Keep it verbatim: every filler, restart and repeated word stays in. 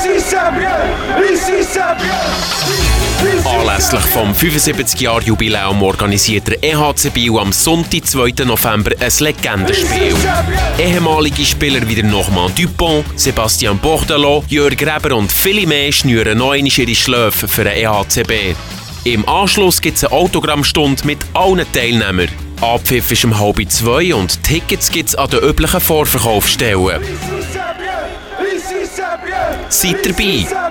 Anlässlich vom fünfundsiebzig-Jahr-Jubiläum organisiert der E H C Biel am Sonntag, zweiten November, ein Legendenspiel. Ehemalige Spieler wie der Normand Dupont, Sebastian Bordelot, Jörg Gräber und viele mehr schnüren noch einmal ihre Schläfe für den E H C B. Im Anschluss gibt es eine Autogrammstunde mit allen Teilnehmern. Abpfiff ist um halb zwei und Tickets gibt es an den üblichen Vorverkaufsstellen. Seid dabei!